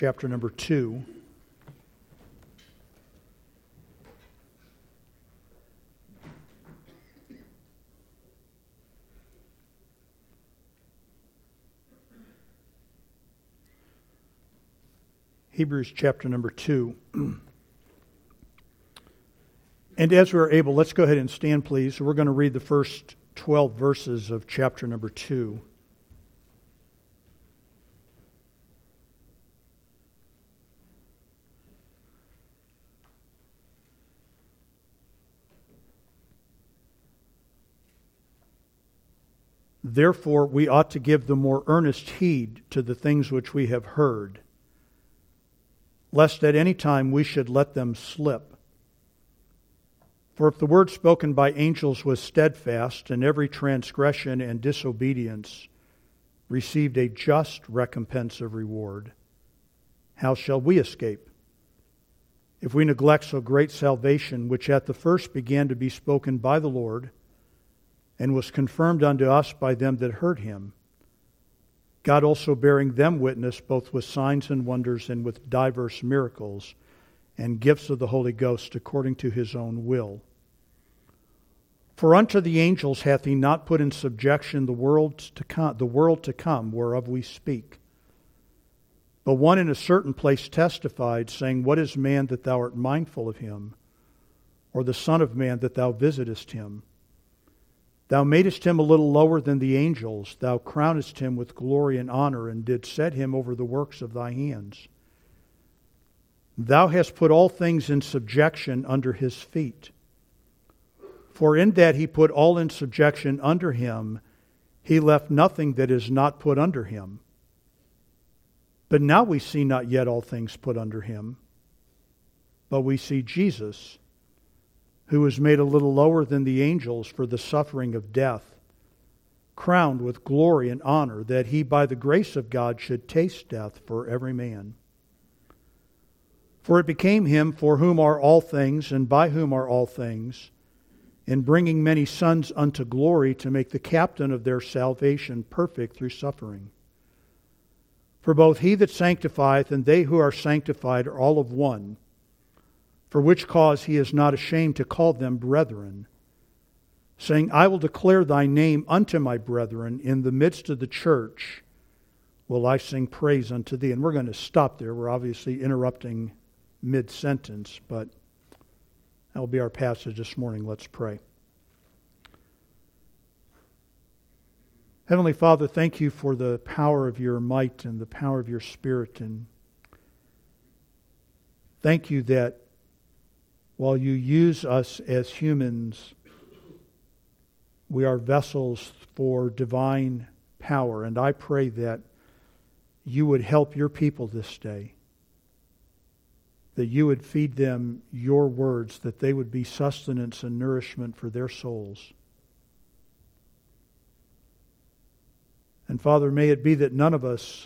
chapter number 2. Hebrews chapter number 2. And as we're able, let's go ahead and stand, please. We're going to read the first 12 verses of chapter number 2. Therefore, we ought to give the more earnest heed to the things which we have heard, lest at any time we should let them slip. For if the word spoken by angels was steadfast, and every transgression and disobedience received a just recompense of reward, how shall we escape, if we neglect so great salvation, which at the first began to be spoken by the Lord, and was confirmed unto us by them that heard him, God also bearing them witness both with signs and wonders and with diverse miracles and gifts of the Holy Ghost according to his own will. For unto the angels hath he not put in subjection the world to come, whereof we speak. But one in a certain place testified, saying, What is man that thou art mindful of him, or the Son of man that thou visitest him? Thou madest him a little lower than the angels. Thou crownedst him with glory and honor, and didst set him over the works of thy hands. Thou hast put all things in subjection under his feet. For in that he put all in subjection under him, he left nothing that is not put under him. But now we see not yet all things put under him, but we see Jesus, who was made a little lower than the angels for the suffering of death, crowned with glory and honor, that he by the grace of God should taste death for every man. For it became him for whom are all things, and by whom are all things, in bringing many sons unto glory, to make the captain of their salvation perfect through suffering. For both he that sanctifieth and they who are sanctified are all of one, for which cause he is not ashamed to call them brethren, saying, I will declare thy name unto my brethren. In the midst of the church will I sing praise unto thee. And we're going to stop there. We're obviously interrupting mid-sentence, but that will be our passage this morning. Let's pray. Heavenly Father, thank you for the power of your might and the power of your Spirit. And thank you that while you use us as humans, we are vessels for divine power. And I pray that you would help your people this day, that you would feed them your words, that they would be sustenance and nourishment for their souls. And Father, may it be that none of us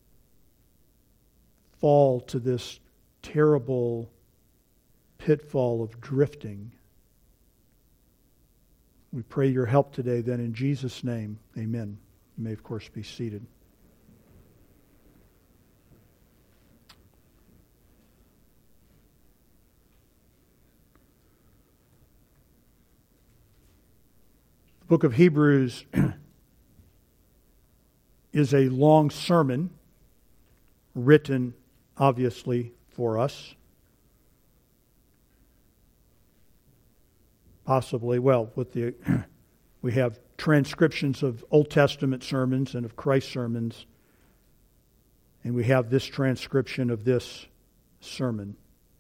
fall to this terrible pitfall of drifting. We pray your help today then in Jesus' name. Amen. You may of course be seated. The book of Hebrews is a long sermon written obviously for us. Possibly, we have transcriptions of Old Testament sermons and of Christ's sermons, and we have this transcription of this sermon.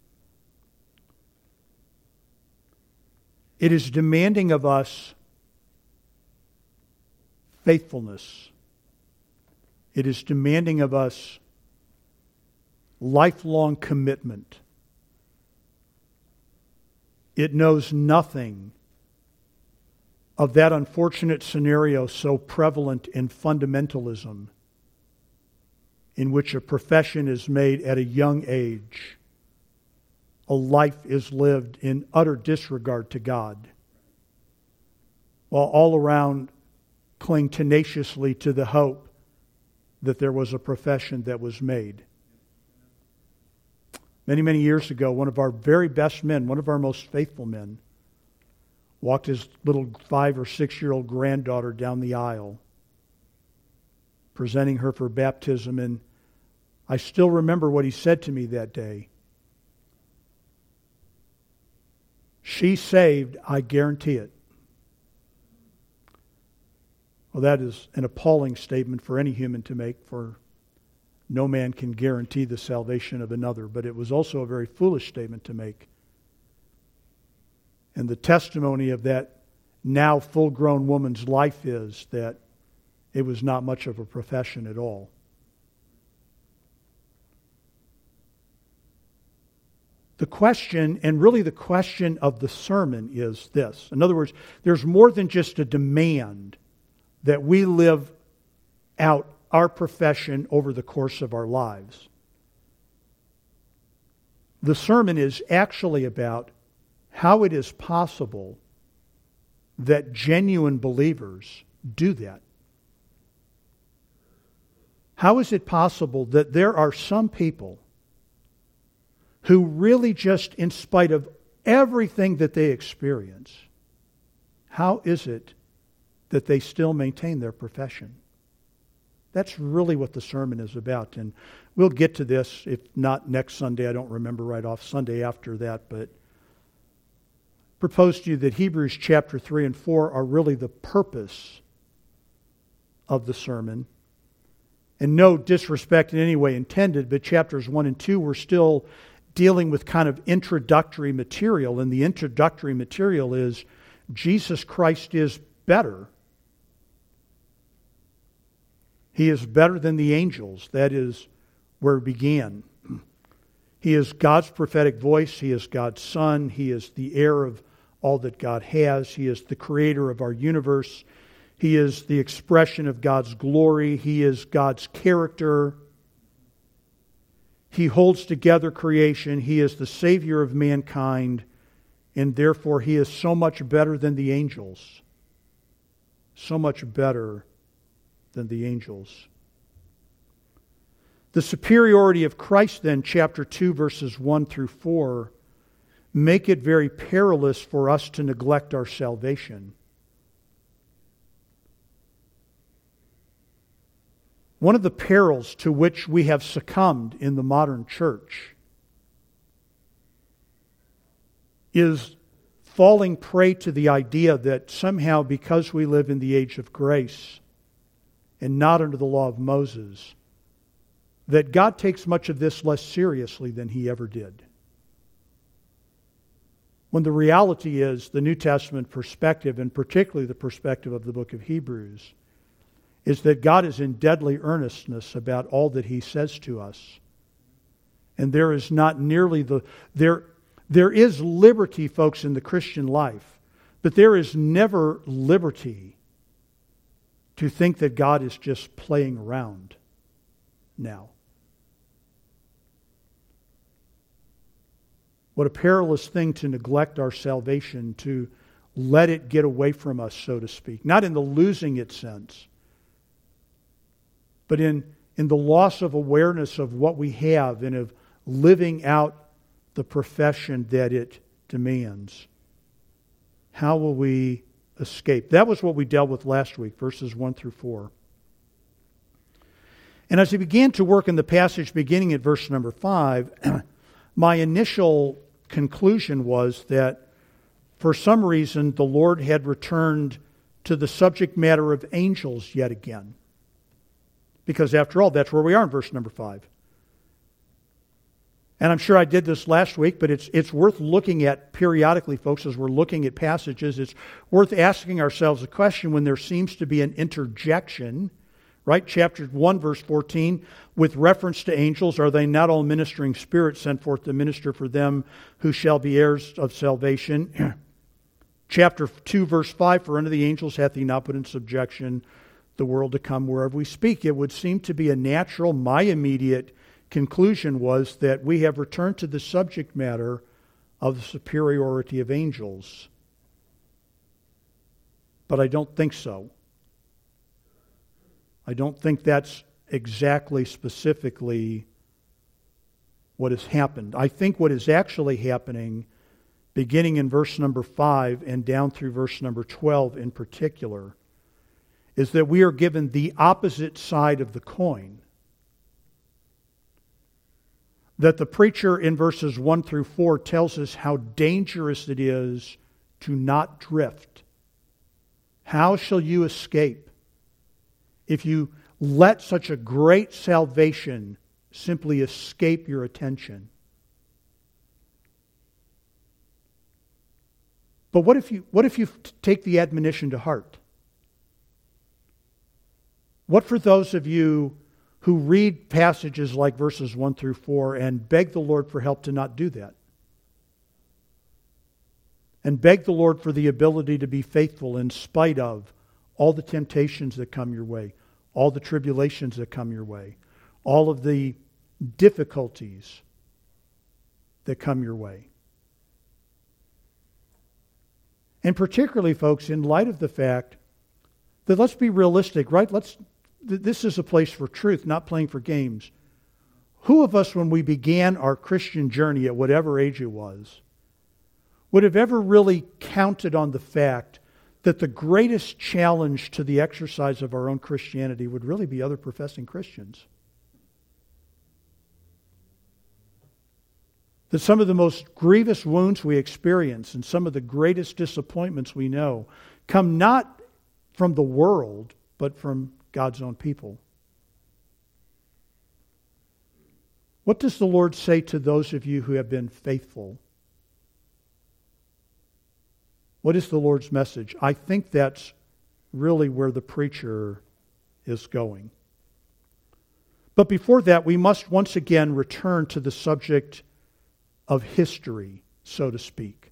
It is demanding of us faithfulness. It is demanding of us lifelong commitment. It knows nothing of that unfortunate scenario so prevalent in fundamentalism, in which a profession is made at a young age, a life is lived in utter disregard to God, while all around cling tenaciously to the hope that there was a profession that was made. Many, many years ago, one of our very best men, one of our most faithful men, walked his little 5 or 6-year-old granddaughter down the aisle, presenting her for baptism. And I still remember what he said to me that day. She's saved, I guarantee it. Well, that is an appalling statement for any human to make, for no man can guarantee the salvation of another. But it was also a very foolish statement to make. And the testimony of that now full-grown woman's life is that it was not much of a profession at all. The question, and really the question of the sermon, is this. In other words, there's more than just a demand that we live out our profession over the course of our lives. The sermon is actually about how it is possible that genuine believers do that. How is it possible that there are some people who really just, in spite of everything that they experience, how is it that they still maintain their profession? That's really what the sermon is about. And we'll get to this, if not next Sunday, I don't remember right off, Sunday after that, but I propose to you that Hebrews chapter 3 and 4 are really the purpose of the sermon. And no disrespect in any way intended, but chapters 1 and 2 were still dealing with kind of introductory material. And the introductory material is Jesus Christ is better. He is better than the angels. That is where it began. He is God's prophetic voice. He is God's Son. He is the heir of all that God has. He is the creator of our universe. He is the expression of God's glory. He is God's character. He holds together creation. He is the Savior of mankind. And therefore, He is so much better than the angels. So much better than the angels. The superiority of Christ, then, chapter 2, verses 1 through 4, make it very perilous for us to neglect our salvation. One of the perils to which we have succumbed in the modern church is falling prey to the idea that somehow, because we live in the age of grace and not under the law of Moses, that God takes much of this less seriously than He ever did. When the reality is, the New Testament perspective, and particularly the perspective of the book of Hebrews, is that God is in deadly earnestness about all that He says to us. And there is not nearly there is liberty, folks, in the Christian life, but there is never liberty to think that God is just playing around now. What a perilous thing to neglect our salvation, to let it get away from us, so to speak. Not in the losing it sense, but in the loss of awareness of what we have and of living out the profession that it demands. How will we escape? That was what we dealt with last week, verses 1 through 4. And as I began to work in the passage beginning at verse number 5, my initial conclusion was that for some reason the Lord had returned to the subject matter of angels yet again. Because after all, that's where we are in verse number 5. And I'm sure I did this last week, but it's worth looking at periodically, folks, as we're looking at passages. It's worth asking ourselves a question when there seems to be an interjection, right? Chapter 1, verse 14, with reference to angels, are they not all ministering spirits sent forth to minister for them who shall be heirs of salvation? Chapter 2, verse 5, for unto the angels hath He not put in subjection the world to come wherever we speak. It would seem to be a natural, my immediate conclusion was that we have returned to the subject matter of the superiority of angels. But I don't think so. I don't think that's exactly, specifically what has happened. I think what is actually happening, beginning in verse number 5 and down through verse number 12 in particular, is that we are given the opposite side of the coin. That the preacher in verses 1 through 4 tells us how dangerous it is to not drift. How shall you escape if you let such a great salvation simply escape your attention? But what if you take the admonition to heart? What for those of you who read passages like verses 1 through 4 and beg the Lord for help to not do that? And beg the Lord for the ability to be faithful in spite of all the temptations that come your way, all the tribulations that come your way, all of the difficulties that come your way. And particularly, folks, in light of the fact that, let's be realistic, right? This is a place for truth, not playing for games. Who of us, when we began our Christian journey at whatever age it was, would have ever really counted on the fact that the greatest challenge to the exercise of our own Christianity would really be other professing Christians? That some of the most grievous wounds we experience and some of the greatest disappointments we know come not from the world, but from God's own people. What does the Lord say to those of you who have been faithful? What is the Lord's message? I think that's really where the preacher is going. But before that, we must once again return to the subject of history, so to speak.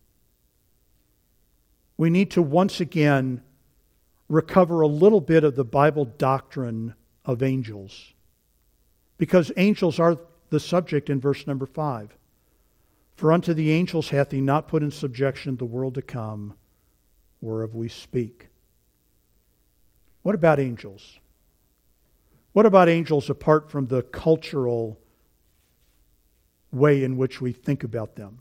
We need to once again recover a little bit of the Bible doctrine of angels, because angels are the subject in verse number 5. For unto the angels hath he not put in subjection the world to come, whereof we speak. What about angels? What about angels apart from the cultural way in which we think about them?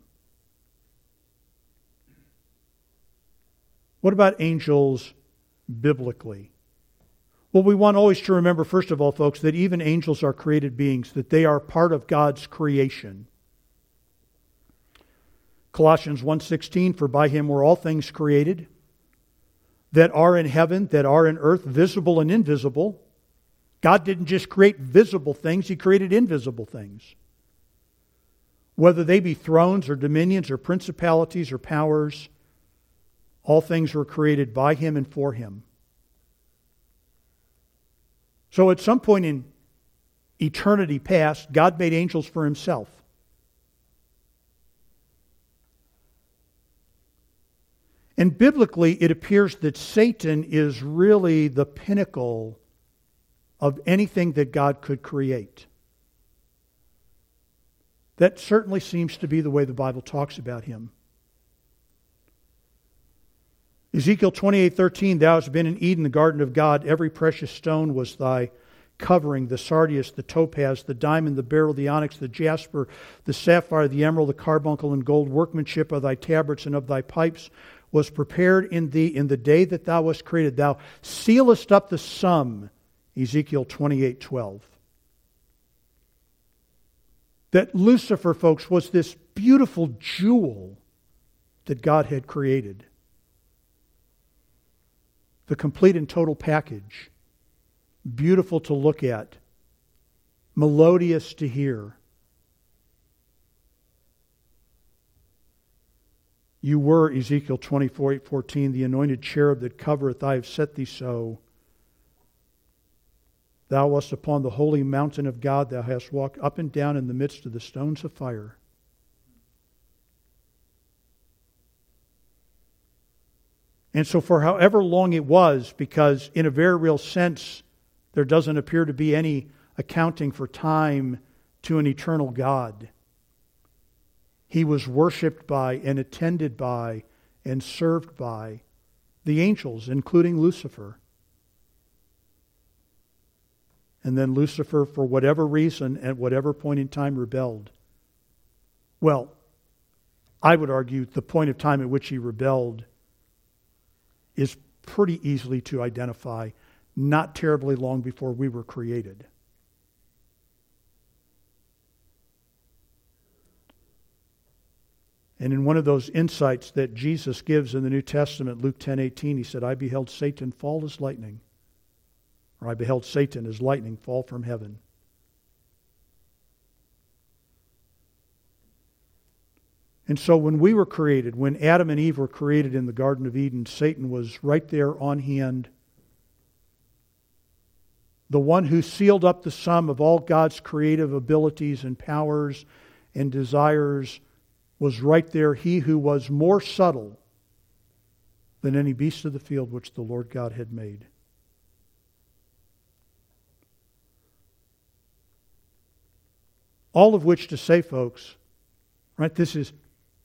What about angels biblically? Well, we want always to remember, first of all, folks, that even angels are created beings, that they are part of God's creation. Colossians 1:16, for by him were all things created, that are in heaven, that are in earth, visible and invisible. God didn't just create visible things, He created invisible things. Whether they be thrones or dominions or principalities or powers, all things were created by Him and for Him. So at some point in eternity past, God made angels for Himself. And biblically, it appears that Satan is really the pinnacle of anything that God could create. That certainly seems to be the way the Bible talks about him. Ezekiel 28:13, thou hast been in Eden, the garden of God. Every precious stone was thy covering, the sardius, the topaz, the diamond, the beryl, the onyx, the jasper, the sapphire, the emerald, the carbuncle, and gold. Workmanship of thy tabrets and of thy pipes was prepared in thee in the day that thou wast created. Thou sealest up the sum, Ezekiel 28:12. That Lucifer, folks, was this beautiful jewel that God had created. The complete and total package. Beautiful to look at. Melodious to hear. You were, Ezekiel 24:14, the anointed cherub that covereth, I have set thee so. Thou wast upon the holy mountain of God, thou hast walked up and down in the midst of the stones of fire. And so for however long it was, because in a very real sense, there doesn't appear to be any accounting for time to an eternal God. He was worshipped by and attended by and served by the angels, including Lucifer. And then Lucifer, for whatever reason, at whatever point in time, rebelled Well, I would argue the point of time at which he rebelled is pretty easily to identify, not terribly long before we were created. And in one of those insights that Jesus gives in the New Testament, Luke 10:18, he said, I beheld Satan fall as lightning. Or I beheld Satan as lightning fall from heaven. And so when we were created, when Adam and Eve were created in the Garden of Eden, Satan was right there on hand. The one who sealed up the sum of all God's creative abilities and powers and desires was right there, he who was more subtle than any beast of the field which the Lord God had made. All of which to say, folks, right, this is,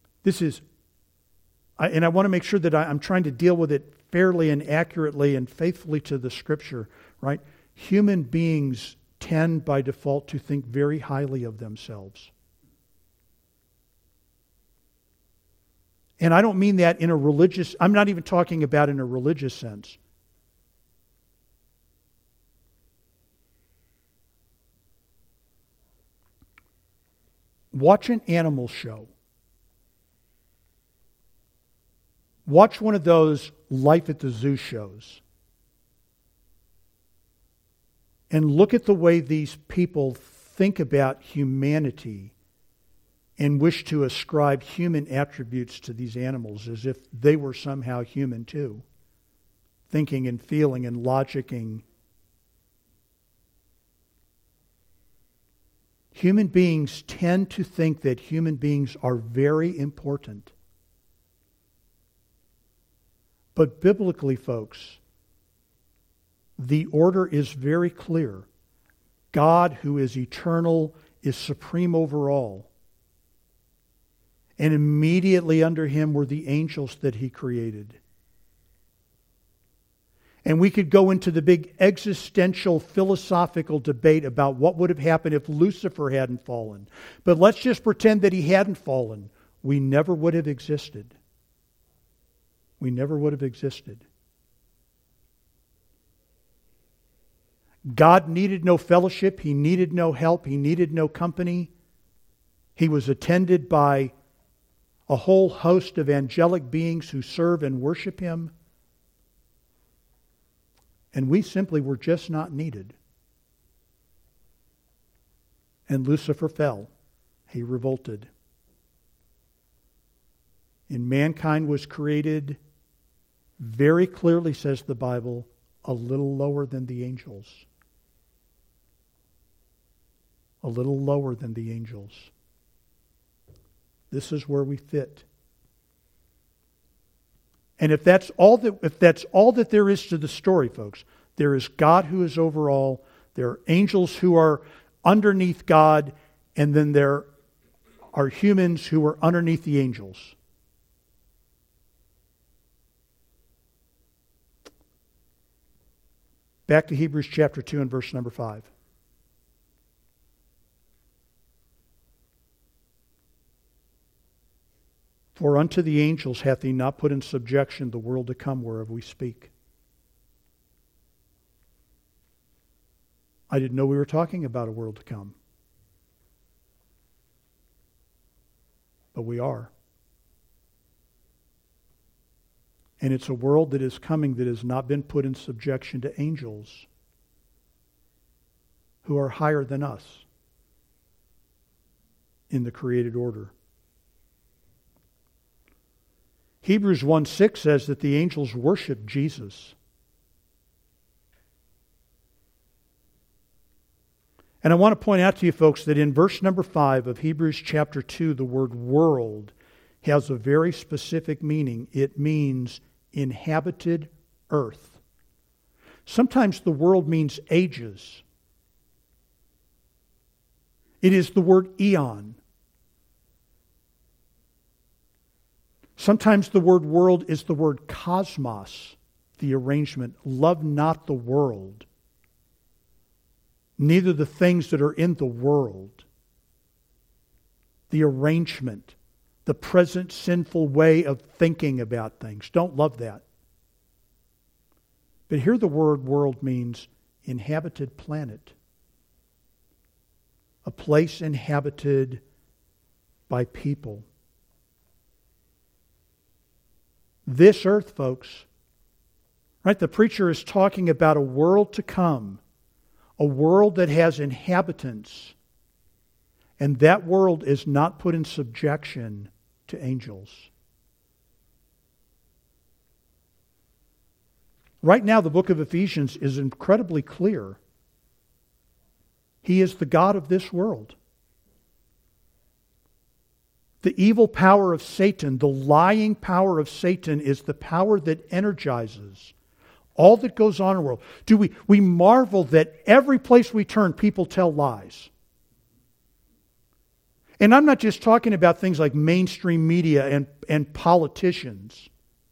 and I want to make sure that I'm trying to deal with it fairly and accurately and faithfully to the Scripture, right? Human beings tend by default to think very highly of themselves. And I don't mean that in a religious, I'm not even talking about in a religious sense. Watch an animal show. Watch one of those Life at the Zoo shows. And look at the way these people think about humanity and wish to ascribe human attributes to these animals as if they were somehow human too. Thinking and feeling and logicking. Human beings tend to think that human beings are very important. But biblically, folks, the order is very clear. God, who is eternal, is supreme over all. And immediately under him were the angels that he created. And we could go into the big existential philosophical debate about what would have happened if Lucifer hadn't fallen. But let's just pretend that he hadn't fallen. We never would have existed. We never would have existed. God needed no fellowship. He needed no help. He needed no company. He was attended by a whole host of angelic beings who serve and worship him. And we simply were just not needed. And Lucifer fell. He revolted. And mankind was created, very clearly says the Bible, a little lower than the angels. A little lower than the angels. This is where we fit. And if that's all that there is to the story, folks, there is God who is over all, there are angels who are underneath God, and then there are humans who are underneath the angels. Back to Hebrews chapter 2 and verse number 5. For unto the angels hath he not put in subjection the world to come whereof we speak. I didn't know we were talking about a world to come. But we are. And it's a world that is coming that has not been put in subjection to angels who are higher than us in the created order. Hebrews 1:6 says that the angels worship Jesus. And I want to point out to you folks that in verse number 5 of Hebrews chapter 2, the word world has a very specific meaning. It means inhabited earth. Sometimes the world means ages. It is the word eon. Sometimes the word world is the word cosmos, the arrangement. Love not the world, neither the things that are in the world. the arrangement, the present sinful way of thinking about things. Don't love that. But here the word world means inhabited planet. A place inhabited by people. This earth, folks, right? The preacher is talking about a world to come, a world that has inhabitants, and that world is not put in subjection to angels. Right now, the book of Ephesians is incredibly clear. He is the God of this world. The evil power of Satan, the lying power of Satan, is the power that energizes all that goes on in the world. We marvel that every place we turn, people tell lies. And I'm not just talking about things like mainstream media and politicians.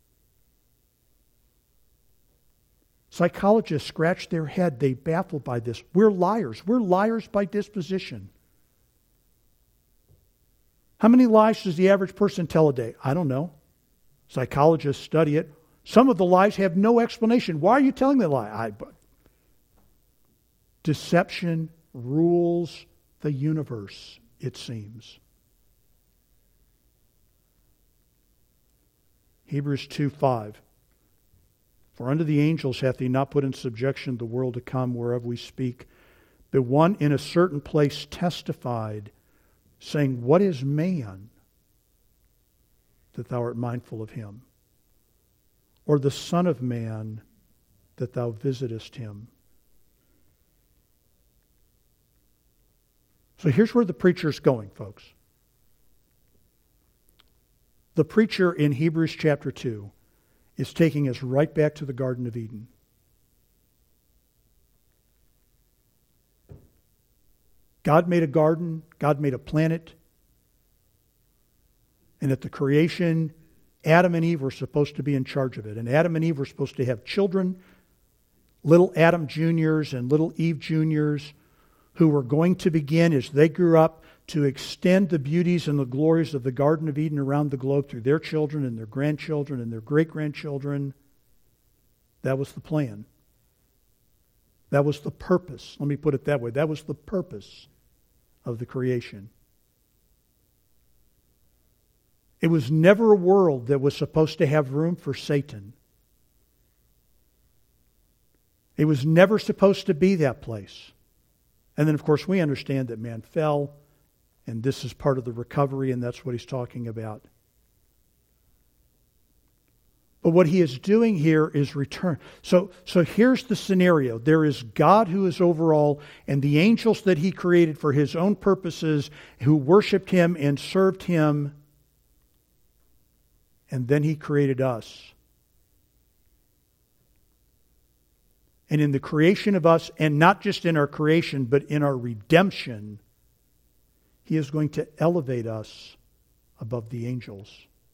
Psychologists scratch their head. They baffled by this. We're liars. We're liars by disposition. How many lies does the average person tell a day? I don't know. Psychologists study it. Some of the lies have no explanation. Why are you telling the lie? Deception rules the universe, it seems. Hebrews 2:5. For unto the angels hath he not put in subjection the world to come, whereof we speak. But one in a certain place testified, saying, What is man, that thou art mindful of him? Or the Son of Man, that thou visitest him? So here's where the preacher's going, folks. The preacher in Hebrews chapter 2 is taking us right back to the Garden of Eden. God made a garden, God made a planet, and at the creation, Adam and Eve were supposed to be in charge of it. And Adam and Eve were supposed to have children, little Adam Juniors and little Eve Juniors, who were going to begin, as they grew up, to extend the beauties and the glories of the Garden of Eden around the globe through their children and their grandchildren and their great-grandchildren. That was the plan. That was the purpose. Let me put it that way. That was the purpose of the creation. It was never a world that was supposed to have room for Satan. It was never supposed to be that place. And then, of course, we understand that man fell, and this is part of the recovery, and that's what he's talking about. But what he is doing here is return. So here's the scenario. There is God who is over all, and the angels that he created for his own purposes, who worshiped him and served him. And then he created us. And in the creation of us, and not just in our creation, but in our redemption, he is going to elevate us above the angels.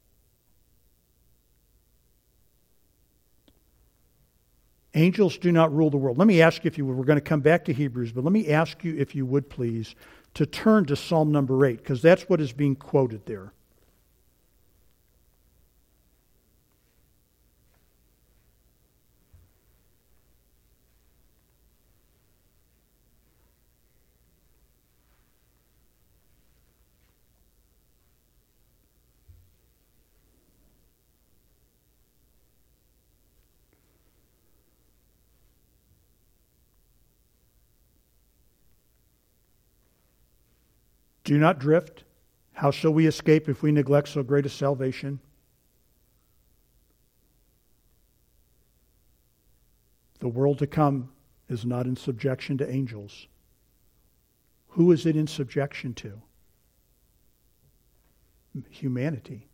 Angels do not rule the world. Let me ask you if you would, we're going to come back to Hebrews, but let me ask you if you would please to turn to Psalm number 8, because that's what is being quoted there. Do not drift. How shall we escape if we neglect so great a salvation? The world to come is not in subjection to angels. Who is it in subjection to? Humanity.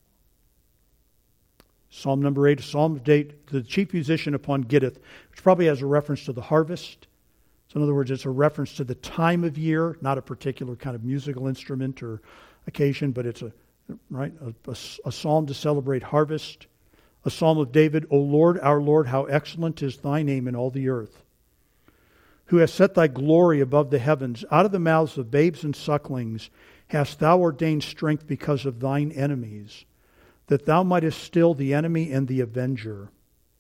Psalm number 8, Psalm of David, the chief musician upon Gittith, which probably has a reference to the harvest. So in other words, it's a reference to the time of year, not a particular kind of musical instrument or occasion, but it's a psalm to celebrate harvest. A psalm of David, O Lord, our Lord, how excellent is thy name in all the earth. Who has set thy glory above the heavens. Out of the mouths of babes and sucklings hast thou ordained strength because of thine enemies, that thou mightest still the enemy and the avenger.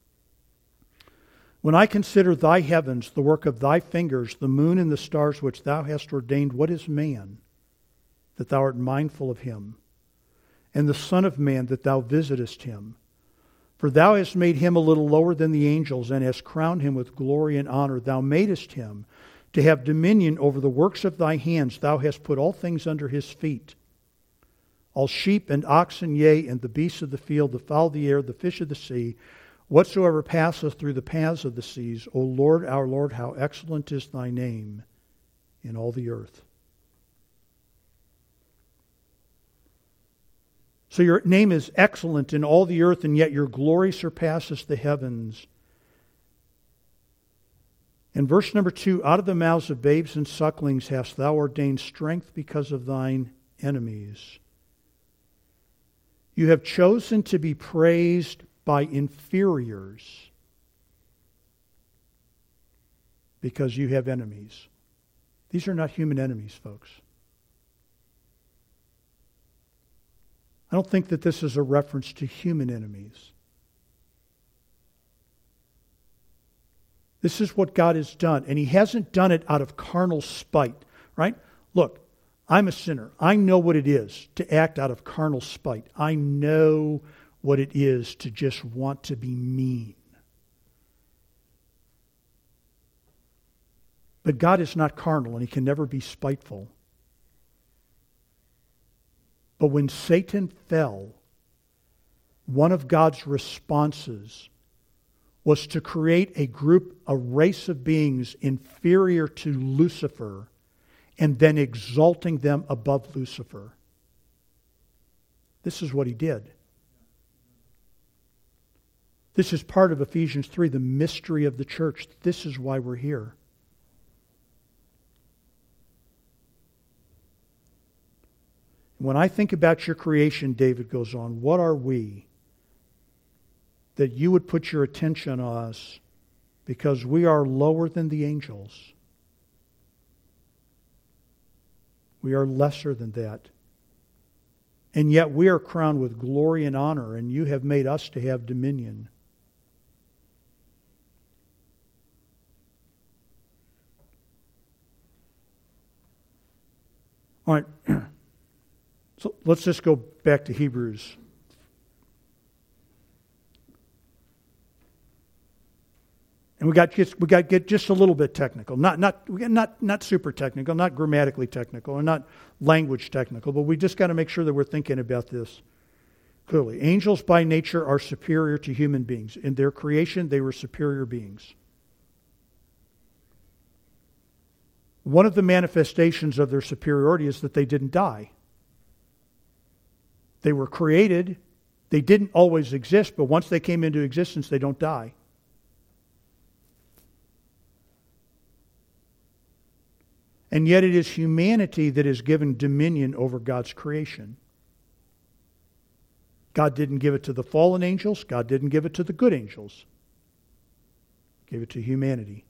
When I consider thy heavens, the work of thy fingers, the moon and the stars which thou hast ordained, what is man, that thou art mindful of him? And the Son of Man, that thou visitest him? For thou hast made him a little lower than the angels, and hast crowned him with glory and honor. Thou madest him to have dominion over the works of thy hands. Thou hast put all things under his feet. All sheep and oxen, yea, and the beasts of the field, the fowl of the air, the fish of the sea, whatsoever passeth through the paths of the seas. O Lord, our Lord, how excellent is thy name in all the earth. So your name is excellent in all the earth, and yet your glory surpasses the heavens. In verse number 2, out of the mouths of babes and sucklings hast thou ordained strength because of thine enemies. You have chosen to be praised by inferiors because you have enemies. These are not human enemies, folks. I don't think that this is a reference to human enemies. This is what God has done, and He hasn't done it out of carnal spite, right? Look, I'm a sinner. I know what it is to act out of carnal spite. I know what it is to just want to be mean. But God is not carnal, and He can never be spiteful. But when Satan fell, one of God's responses was to create a race of beings inferior to Lucifer, and then exalting them above Lucifer. This is what He did. This is part of Ephesians 3, the mystery of the church. This is why we're here. When I think about your creation, David goes on, what are we that you would put your attention on us because we are lower than the angels? We are lesser than that. And yet we are crowned with glory and honor, and you have made us to have dominion. All right. So let's just go back to Hebrews. And we got to get just a little bit technical. Not super technical, not grammatically technical, or not language technical, but we just got to make sure that we're thinking about this clearly. Angels by nature are superior to human beings. In their creation, they were superior beings. One of the manifestations of their superiority is that they didn't die. They were created. They didn't always exist, but once they came into existence, they don't die. And yet it is humanity that is given dominion over God's creation. God didn't give it to the fallen angels. God didn't give it to the good angels. He gave it to humanity.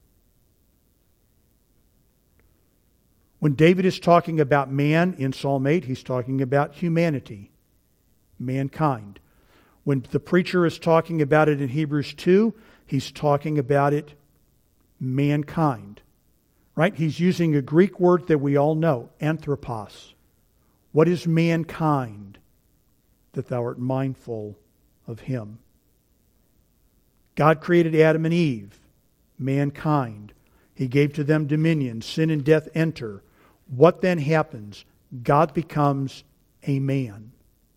When David is talking about man in Psalm 8, he's talking about humanity, mankind. When the preacher is talking about it in Hebrews 2, he's talking about it mankind. Right? He's using a Greek word that we all know, anthropos. What is mankind? That thou art mindful of him. God created Adam and Eve, mankind. He gave to them dominion. Sin and death enter. What then happens? God becomes a man.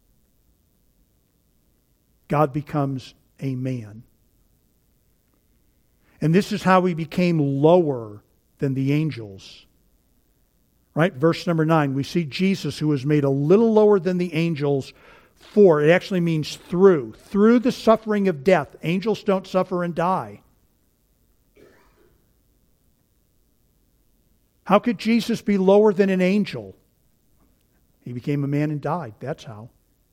God becomes a man. And this is how He became lower than the angels. Right? Verse number 9, we see Jesus who was made a little lower than the angels it actually means through the suffering of death. Angels don't suffer and die. How could Jesus be lower than an angel? He became a man and died. That's how.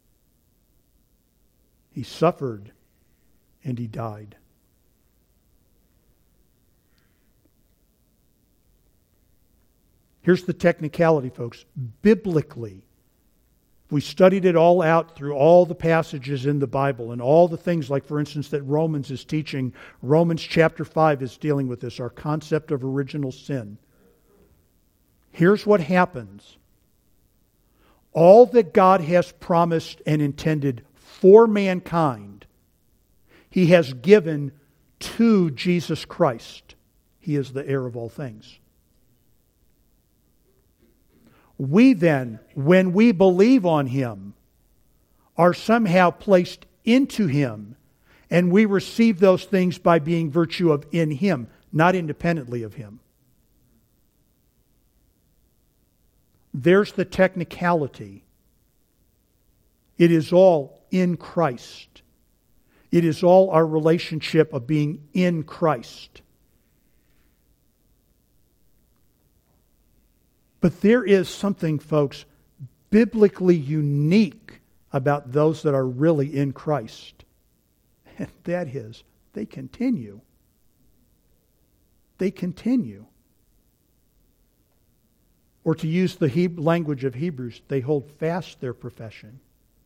He suffered and He died. Here's the technicality, folks. Biblically, we studied it all out through all the passages in the Bible and all the things like, for instance, that Romans is teaching. Romans chapter 5 is dealing with this, our concept of original sin. Here's what happens. All that God has promised and intended for mankind, He has given to Jesus Christ. He is the heir of all things. We then, when we believe on Him, are somehow placed into Him, and we receive those things by being virtue of in Him, not independently of Him. There's the technicality. It is all in Christ. It is all our relationship of being in Christ. But there is something, folks, biblically unique about those that are really in Christ. And that is, they continue. They continue. Or to use the language of Hebrews, they hold fast their profession.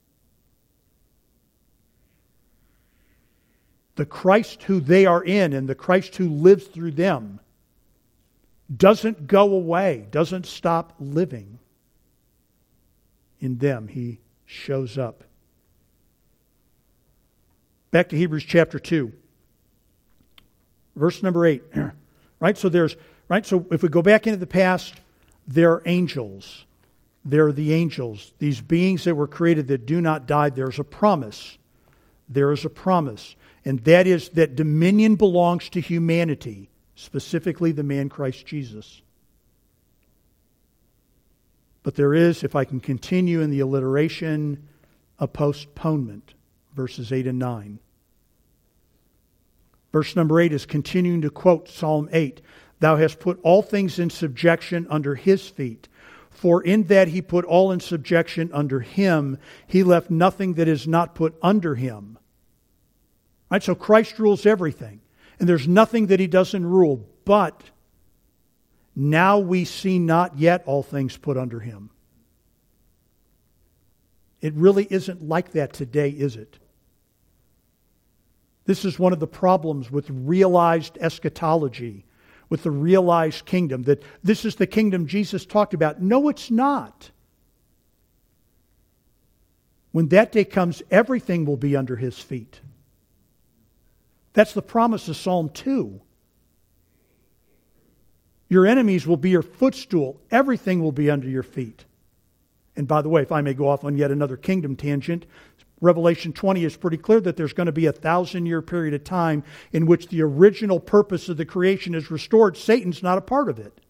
The Christ who they are in and the Christ who lives through them doesn't go away, doesn't stop living. In them, He shows up. Back to Hebrews chapter 2. Verse number 8. Right? So if we go back into the past, there are angels. There are the angels. These beings that were created that do not die. There's a promise. There is a promise. And that is that dominion belongs to humanity. Specifically the man Christ Jesus. But there is, if I can continue in the alliteration, a postponement. Verses 8 and 9. Verse number 8 is continuing to quote Psalm 8. Thou hast put all things in subjection under His feet. For in that He put all in subjection under Him, He left nothing that is not put under Him. Right? So Christ rules everything. And there's nothing that He doesn't rule. But now we see not yet all things put under Him. It really isn't like that today, is it? This is one of the problems with realized eschatology, with the realized kingdom, that this is the kingdom Jesus talked about. No, it's not. When that day comes, everything will be under His feet. That's the promise of Psalm 2. Your enemies will be your footstool. Everything will be under your feet. And by the way, if I may go off on yet another kingdom tangent, Revelation 20 is pretty clear that there's going to be a 1,000-year period of time in which the original purpose of the creation is restored. Satan's not a part of it.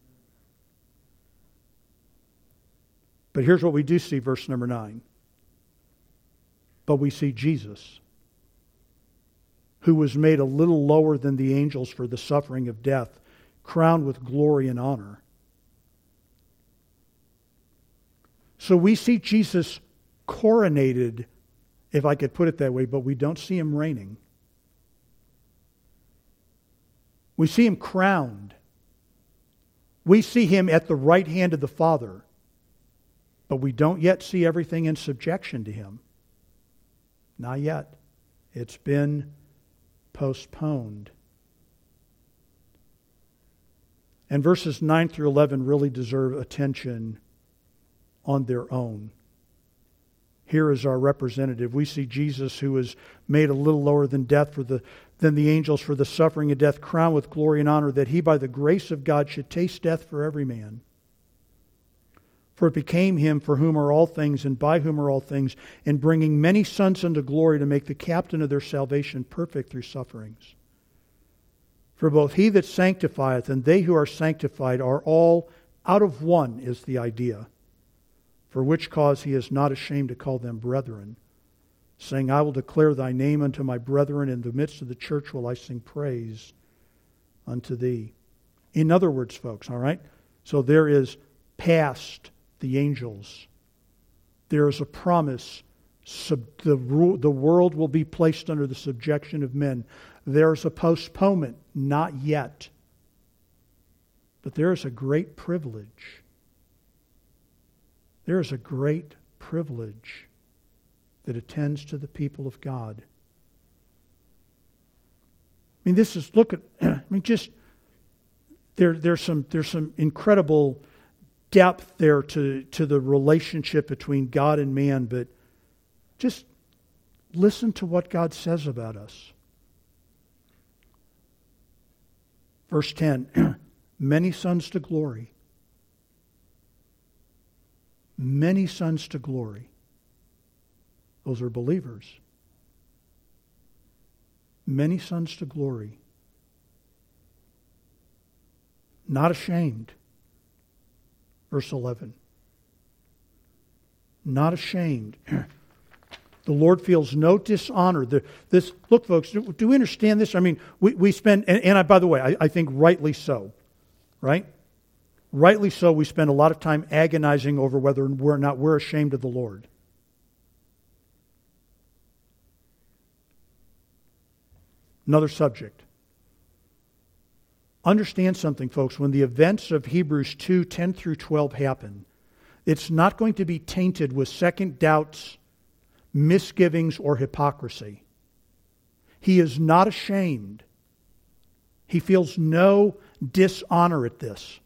But here's what we do see, verse number 9. But we see Jesus, who was made a little lower than the angels for the suffering of death, crowned with glory and honor. So we see Jesus coronated, if I could put it that way, but we don't see Him reigning. We see Him crowned. We see Him at the right hand of the Father, but we don't yet see everything in subjection to Him. Not yet. It's been postponed. And verses 9 through 11 really deserve attention on their own. Here is our representative. We see Jesus, who was made a little lower than than the angels for the suffering of death, crowned with glory and honor, that He by the grace of God should taste death for every man. For it became Him for whom are all things and by whom are all things, in bringing many sons unto glory, to make the captain of their salvation perfect through sufferings. For both He that sanctifieth and they who are sanctified are all out of one, is the idea. For which cause He is not ashamed to call them brethren, saying, I will declare Thy name unto my brethren, in the midst of the church will I sing praise unto Thee. In other words, folks, all right? So there is past the angels. There is a promise. The world will be placed under the subjection of men. There's a postponement. Not yet. But there is a great privilege. There is a great privilege that attends to the people of God. I mean, this is, look at, just, there's some incredible depth there to the relationship between God and man, but just listen to what God says about us. Verse 10, many sons to glory. Many sons to glory. Those are believers. Many sons to glory. Not ashamed. Verse 11. Not ashamed. The Lord feels no dishonor. Look, folks, do we understand this? I mean, we spend, by the way, I think rightly so, right? Rightly so, we spend a lot of time agonizing over whether or not we're ashamed of the Lord. Another subject. Understand something, folks. When the events of Hebrews 2, 10 through 12 happen, it's not going to be tainted with second doubts, misgivings, or hypocrisy. He is not ashamed. He feels no dishonor at this.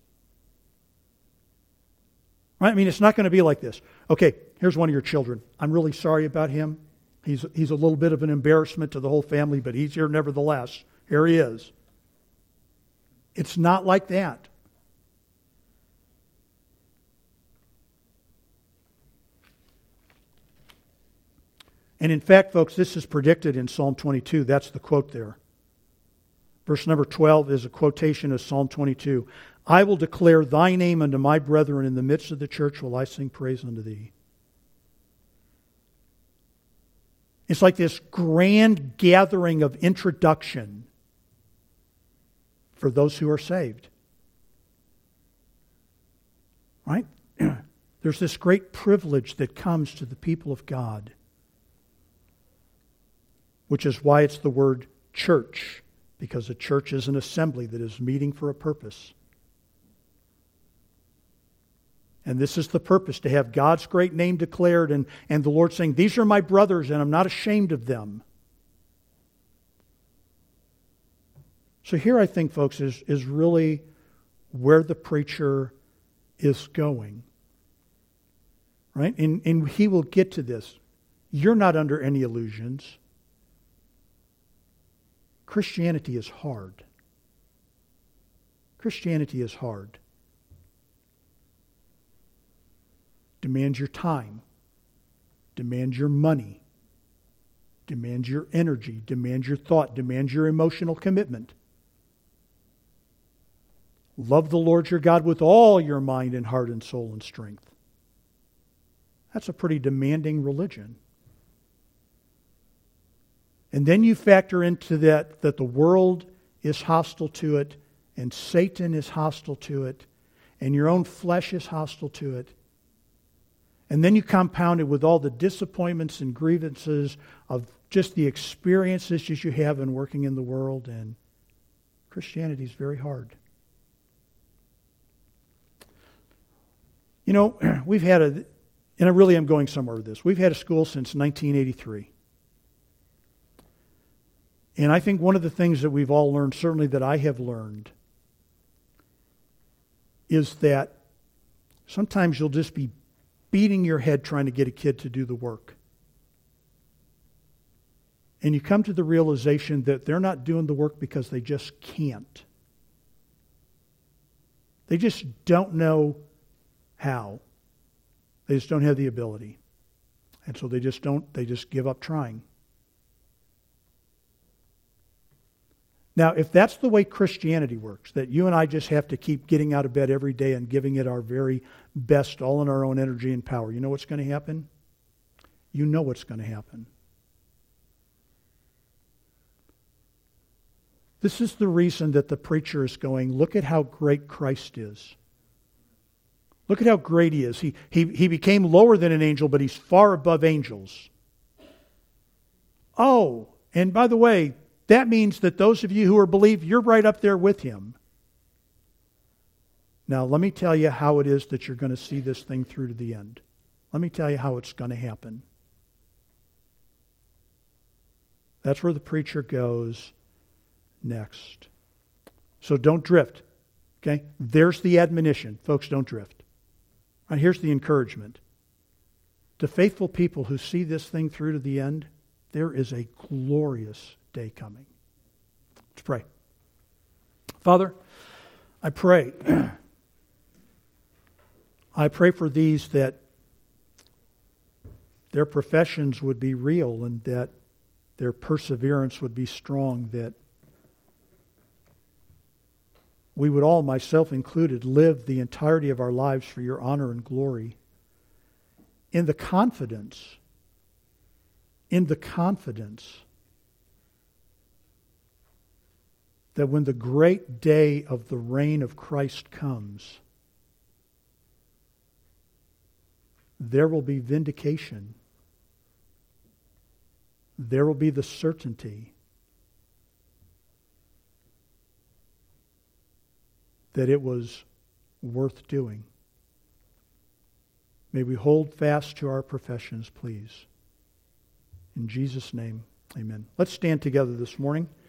Right? I mean, it's not going to be like this. Okay, here's one of your children. I'm really sorry about him. He's a little bit of an embarrassment to the whole family, but he's here nevertheless. Here he is. It's not like that. And in fact, folks, this is predicted in Psalm 22. That's the quote there. Verse number 12 is a quotation of Psalm 22. I will declare thy name unto my brethren. In the midst of the church will I sing praise unto thee. It's like this grand gathering of introduction for those who are saved. Right? There's this great privilege that comes to the people of God, which is why it's the word church, because a church is an assembly that is meeting for a purpose. And this is the purpose, to have God's great name declared and the Lord saying, these are my brothers and I'm not ashamed of them. So here I think, folks, is really where the preacher is going. Right? And he will get to this. You're not under any illusions. Christianity is hard. Christianity is hard. Demands your time, demands your money, demands your energy, demands your thought, demands your emotional commitment. Love the Lord your God with all your mind and heart and soul and strength. That's a pretty demanding religion. And then you factor into that the world is hostile to it, and Satan is hostile to it, and your own flesh is hostile to it. And then you compound it with all the disappointments and grievances of just the experiences that you have in working in the world. And Christianity is very hard. You know, we've had and I really am going somewhere with this. We've had a school since 1983. And I think one of the things that we've all learned, certainly that I have learned, is that sometimes you'll just be beating your head trying to get a kid to do the work. And you come to the realization that they're not doing the work because they just can't. They just don't know how. They just don't have the ability. And so they just give up trying. Now, if that's the way Christianity works, that you and I just have to keep getting out of bed every day and giving it our very best, all in our own energy and power, you know what's going to happen? You know what's going to happen. This is the reason that the preacher is going, look at how great Christ is. Look at how great He is. He became lower than an angel, but He's far above angels. Oh, and by the way, that means that those of you who are believed, you're right up there with Him. Now, let me tell you how it is that you're going to see this thing through to the end. Let me tell you how it's going to happen. That's where the preacher goes next. So don't drift. Okay? There's the admonition. Folks, don't drift. All right, here's the encouragement. To faithful people who see this thing through to the end, there is a glorious day coming. Let's pray. Father, I pray. I pray for these that their professions would be real and that their perseverance would be strong, that we would all, myself included, live the entirety of our lives for your honor and glory in the confidence that when the great day of the reign of Christ comes, there will be vindication. There will be the certainty that it was worth doing. May we hold fast to our professions, please. In Jesus' name, amen. Let's stand together this morning.